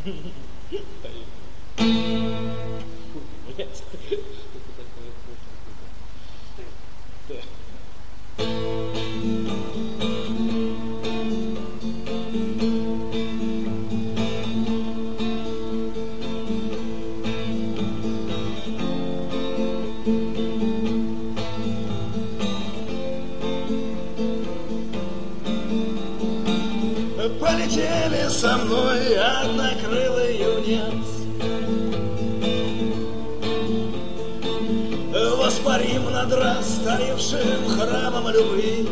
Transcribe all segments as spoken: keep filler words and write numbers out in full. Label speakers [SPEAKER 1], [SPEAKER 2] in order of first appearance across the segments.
[SPEAKER 1] Блять.
[SPEAKER 2] Полетели со мной однокрылый юнец, воспарим над растаявшим храмом любви.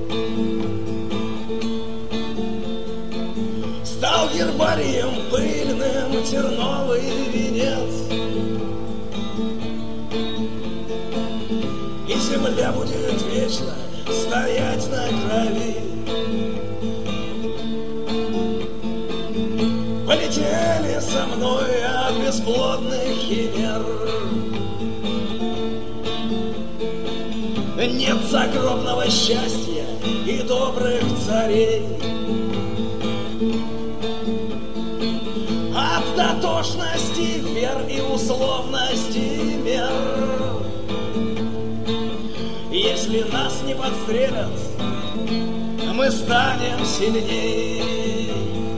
[SPEAKER 2] Стал гербарием пыльным терновый венец, и земля будет вечно стоять на крови. Полетели со мной от бесплодных химер, нет загробного счастья и добрых царей. От дотошности вер и условности мер. Если нас не подстрелят, мы станем сильней.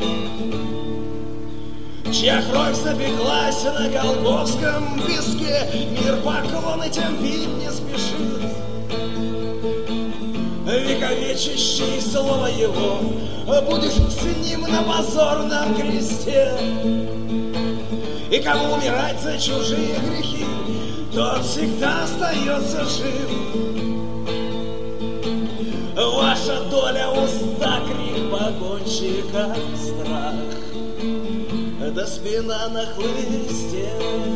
[SPEAKER 2] Чья кровь запеклась на голгофском песке, мир поклоны тем пить не спешит. Вековечащий слово его, будешь с ним на позорном кресте. И кому умирать за чужие грехи, тот всегда остается жив. Ваша доля уста, крик погонщика, страх, да спина на хлысте.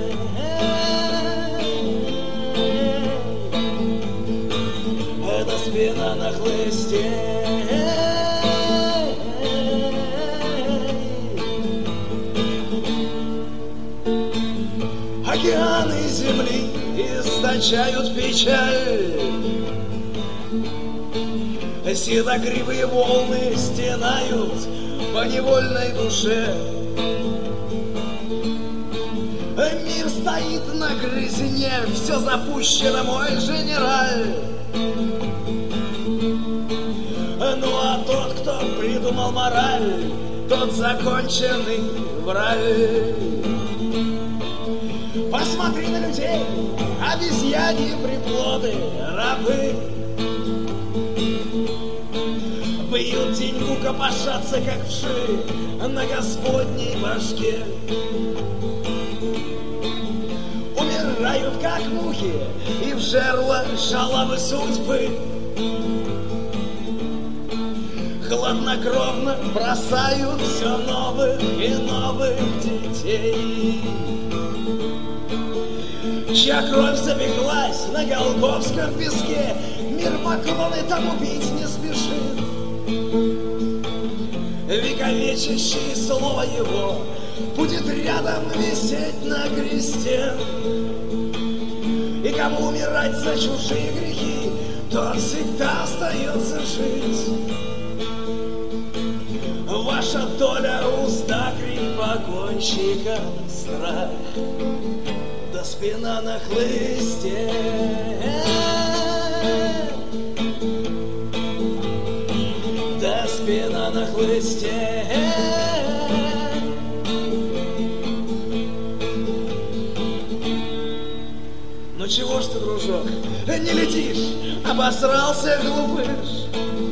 [SPEAKER 2] Да спина на хлысте. Океаны земли источают печаль, седокривые волны стенают по невольной душе. Мир стоит на грызне, все запущено, мой генераль. Ну а тот, кто придумал мораль, тот законченный враль. Посмотри на людей, обезьяне приплоды, рабы. Бьют деньгу, копошатся, как вши, на Господней башке. Умирают, как мухи, и в жерло шалавы судьбы. Хладнокровно бросают все новых и новых детей. Чья кровь запеклась на голгофском песке, мир поклоны тому бить не спешит. Вековечащее слово его будет рядом висеть на кресте. И кому умирать за чужие грехи, тот всегда остается жить. Ваша доля уста, крик погонщика, страх, да спина на хлысте. Да спина на хлысте. Ну чего ж ты, дружок, не летишь, обосрался глупыш,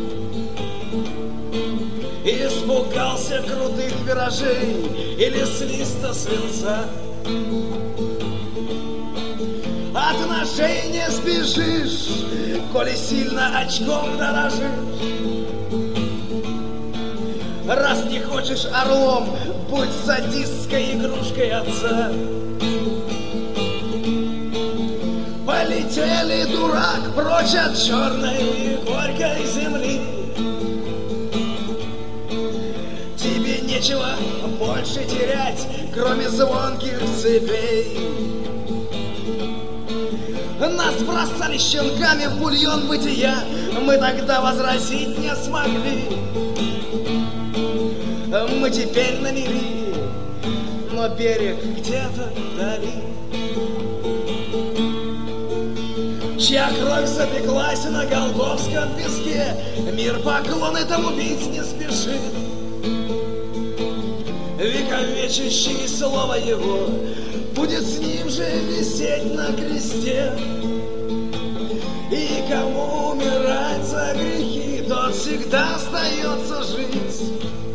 [SPEAKER 2] испугался крутых виражей или свиста свинца. От ножей не сбежишь, коли сильно очком дорожишь. Раз не хочешь орлом, будь садистской игрушкой отца. Полетели, дурак, прочь от черной и горькой земли. Тебе нечего больше терять, кроме звонких цепей. Нас бросали щенками в бульон бытия, мы тогда возразить не смогли. Мы теперь на мели, но берег где-то вдали, чья кровь запеклась на голгофском песке, мир поклоны тому бить не спешит. Вековечащее слово его будет с ним же висеть на кресте. И кому умирать за грехи, тот всегда остается жить.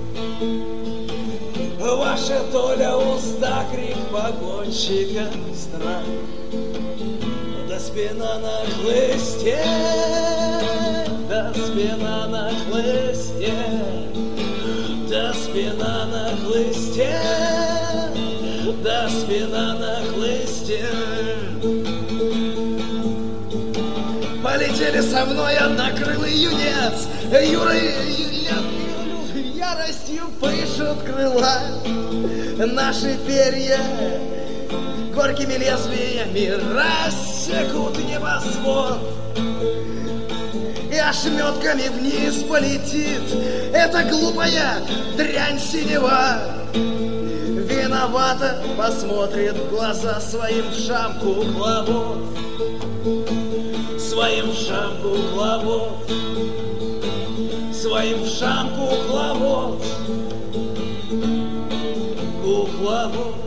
[SPEAKER 2] Ваша доля уста, крик погонщика, страх, да спина на хлысте, да спина на хлысте, да спина на хлысте, да спина на хлысте. Полетели со мной однокрылый юнец, Юра, яростью пышут крыла. Наши перья горькими лезвиями рассекут небосвод, и ошметками вниз полетит эта глупая дрянь синева. Виновато посмотрит в глаза своим в шамку главов, своим в шамку главов, своим в шамку главов, главов.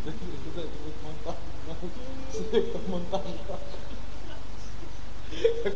[SPEAKER 1] Монтаж.